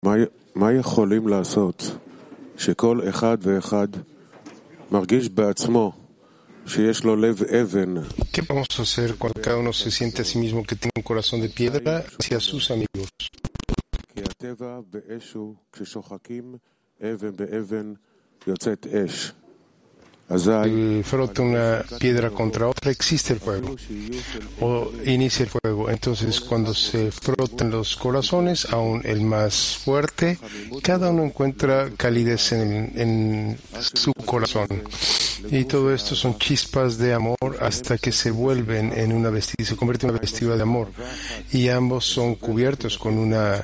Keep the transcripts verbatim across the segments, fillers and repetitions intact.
מה יכולים לעשות שכל אחד ואחד מרגיש בעצמו שיש לו לב אבן? ¿Qué vamos a hacer cuando cada uno se siente a sí mismo que tiene un corazón de piedra hacia sus amigos? כי הטבע באש הוא כששוחקים אבן באבן יוצאת אש. Si frota una piedra contra otra, existe el fuego, o inicia el fuego. Entonces, cuando se frotan los corazones, aún el más fuerte, cada uno encuentra calidez en, en su corazón. Y todo esto son chispas de amor hasta que se vuelven en una vestidura, se convierte en una vestidura de amor. Y ambos son cubiertos con una...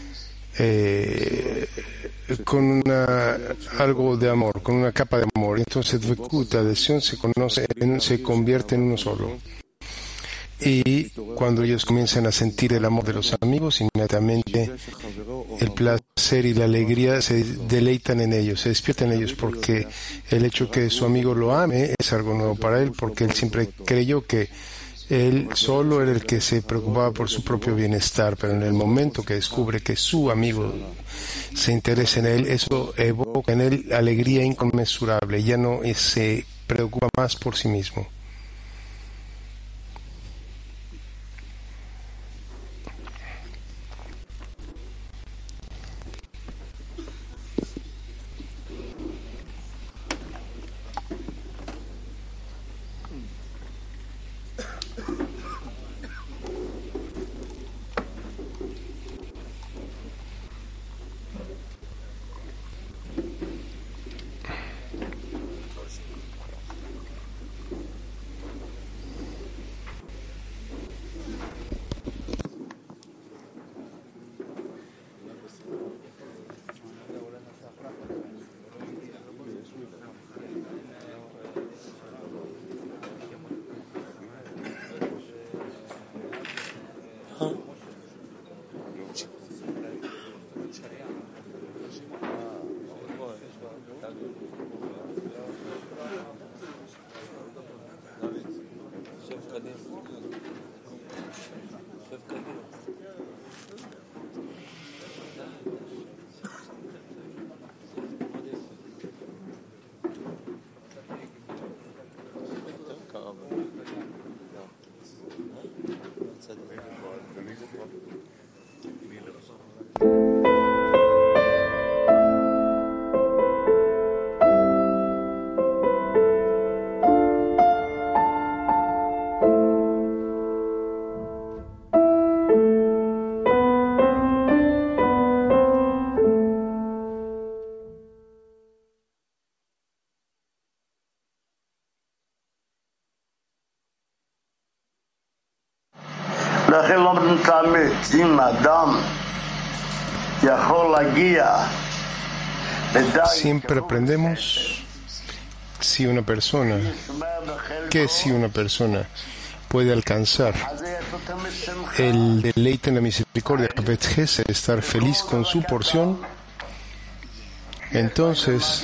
Eh, con una, algo de amor, con una capa de amor. Entonces, Dvekut, adhesión, se conoce, se convierte en uno solo. Y cuando ellos comienzan a sentir el amor de los amigos, inmediatamente el placer y la alegría se deleitan en ellos, se despiertan en ellos, porque el hecho que su amigo lo ame es algo nuevo para él, porque él siempre creyó que él solo era el que se preocupaba por su propio bienestar, pero en el momento que descubre que su amigo se interesa en él, eso evoca en él alegría inconmensurable, ya no se preocupa más por sí mismo. Siempre aprendemos si una persona, que si una persona puede alcanzar el deleite en la misericordia, estar feliz con su porción, entonces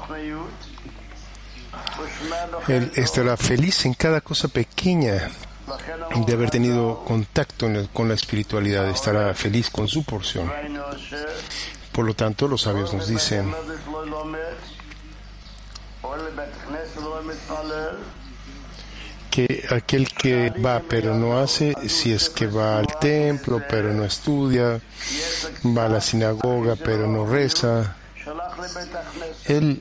él estará feliz en cada cosa pequeña de haber tenido contacto en el, con la espiritualidad, estará feliz con su porción. Por lo tanto, los sabios nos dicen que aquel que va pero no hace, si es que va al templo pero no estudia, va a la sinagoga pero no reza, él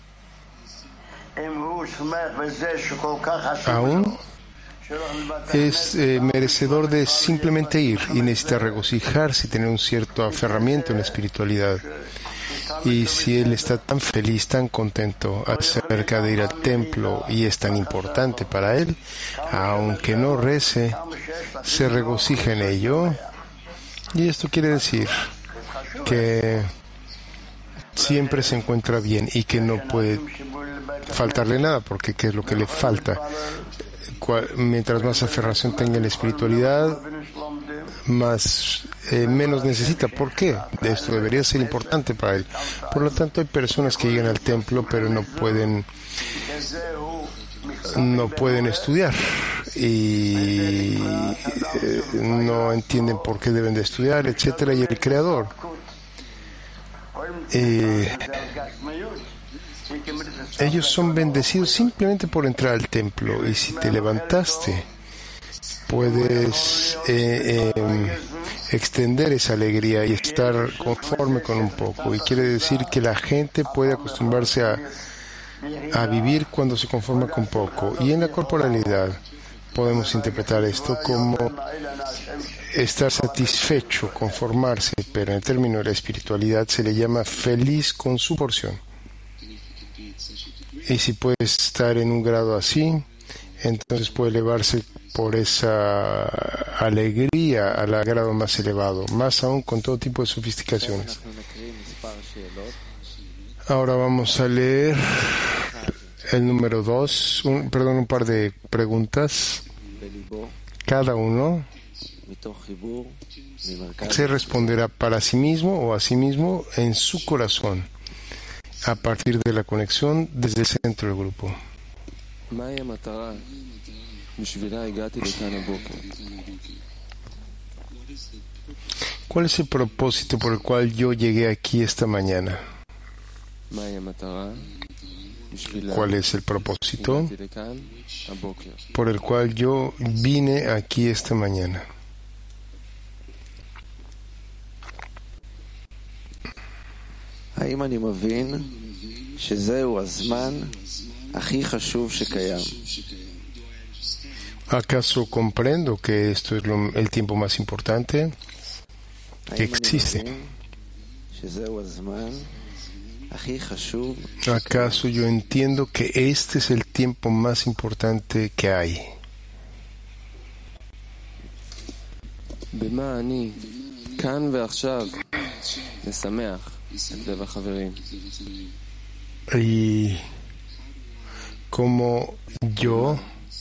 aún es eh, merecedor de simplemente ir y necesita regocijarse y tener un cierto aferramiento en la espiritualidad. Y si él está tan feliz, tan contento acerca de ir al templo y es tan importante para él, aunque no rece, se regocija en ello. Y esto quiere decir que siempre se encuentra bien y que no puede faltarle nada, porque ¿qué es lo que le falta? Mientras más aferración tenga en la espiritualidad, más eh, menos necesita. ¿Por qué? Esto debería ser importante para él. Por lo tanto, hay personas que llegan al templo pero no pueden no pueden estudiar y eh, no entienden por qué deben de estudiar, etcétera. Y el Creador eh, ellos son bendecidos simplemente por entrar al templo, y si te levantaste, puedes eh, eh, extender esa alegría y estar conforme con un poco. Y quiere decir que la gente puede acostumbrarse a, a vivir cuando se conforma con poco. Y en la corporalidad podemos interpretar esto como estar satisfecho, conformarse, pero en el término de la espiritualidad se le llama feliz con su porción. Y si puede estar en un grado así, entonces puede elevarse por esa alegría al grado más elevado, más aún con todo tipo de sofisticaciones. Ahora vamos a leer el número dos, un, perdón, un par de preguntas. Cada uno se responderá para sí mismo o a sí mismo en su corazón, a partir de la conexión desde el centro del grupo. ¿Cuál es el propósito por el cual yo llegué aquí esta mañana? ¿Cuál es el propósito por el cual yo vine aquí esta mañana? ¿Acaso comprendo que esto es lo, el tiempo más importante que existe? ¿Acaso yo entiendo que este es el tiempo más importante que hay? Y como yo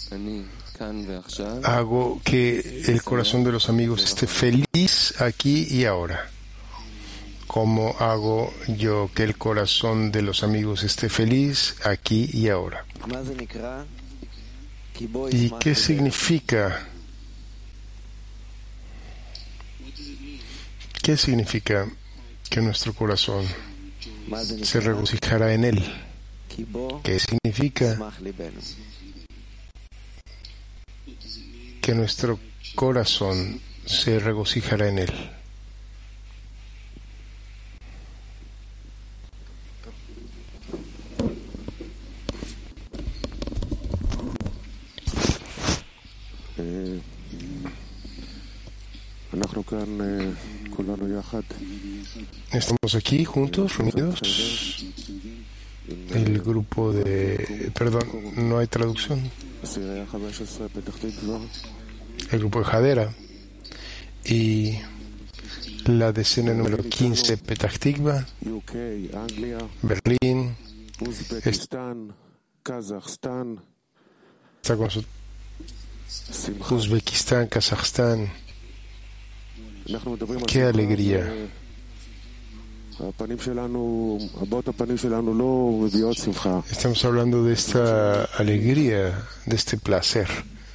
hago que el corazón de los amigos esté feliz aquí y ahora. ¿Cómo hago yo que el corazón de los amigos esté feliz aquí y ahora? ¿Y qué significa? ¿Qué significa que nuestro corazón se regocijará en él? ¿Qué significa que nuestro corazón se regocijará en él? Estamos aquí juntos, reunidos. El grupo de... Perdón, no hay traducción. El grupo de Hadera y la decena número quince, Petach Tikva, Berlín, está con nosotros, Uzbekistán, Kazajstán. ¡Qué alegría! Estamos hablando de esta alegría, de este placer.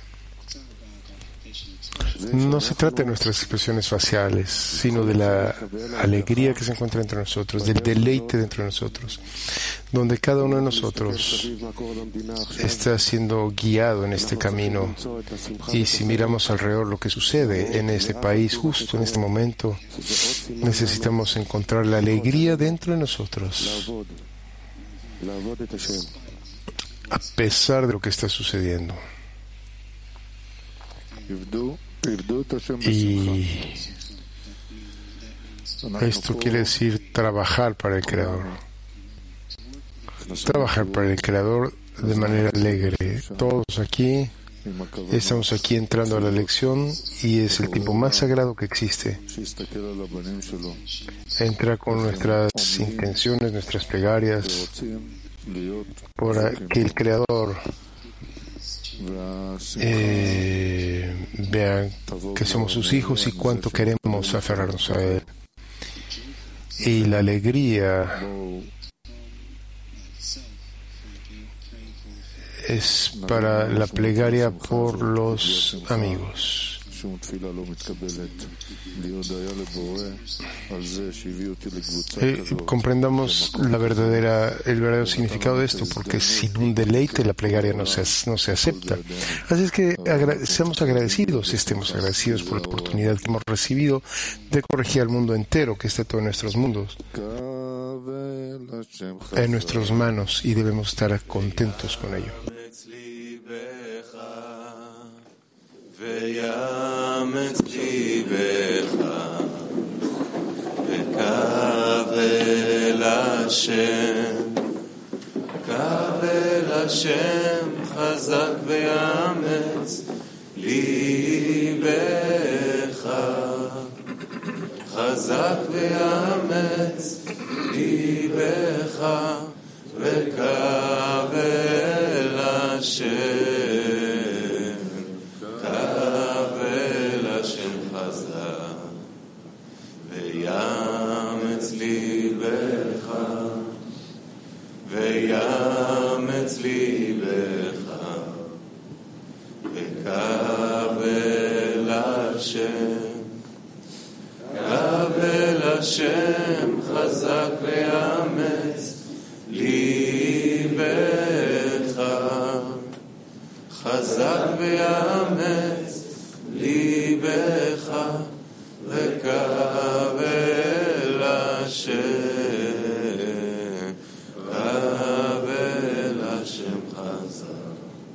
No se trata de nuestras expresiones faciales, sino de la alegría que se encuentra entre nosotros, del deleite dentro de nosotros, donde cada uno de nosotros está siendo guiado en este camino. Y si miramos alrededor lo que sucede en este país, justo en este momento, necesitamos encontrar la alegría dentro de nosotros, a pesar de lo que está sucediendo. Y esto quiere decir trabajar para el Creador. Trabajar para el Creador de manera alegre. Todos aquí estamos aquí entrando a la lección y es el tiempo más sagrado que existe. Entrar con nuestras intenciones, nuestras plegarias, para que el Creador Eh, vean que somos sus hijos y cuánto queremos aferrarnos a Él. Y la alegría es para la plegaria por los amigos. Eh, comprendamos la verdadera, el verdadero significado de esto, porque sin un deleite la plegaria no se, no se acepta. Así es que agra- seamos agradecidos, estemos agradecidos por la oportunidad que hemos recibido de corregir al mundo entero, que está todo en nuestros mundos, en nuestras manos, y debemos estar contentos con ello. ויאמץ ליבך וקבל השם קבל השם חזק ויאמץ ליבך חזק ויאמץ ליבך וקבל השם ויאמץ ליבך ויאמץ ליבך וקבל השם קבל השם חזק ויאמץ ליבך חזק ויאמץ ליבך וקבל השם, קבל השם חזק.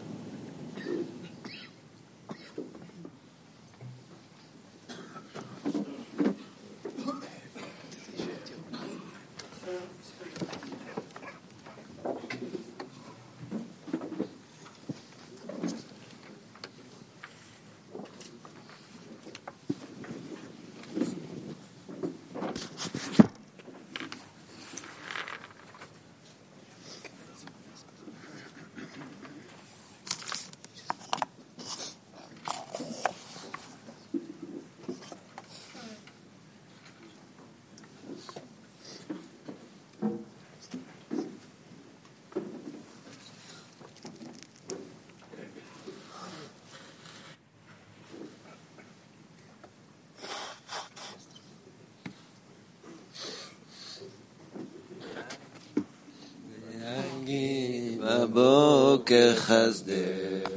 בבוקר חסדך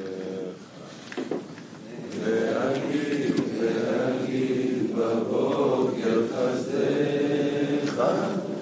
ואגיד ואגיד בבוקר חסדך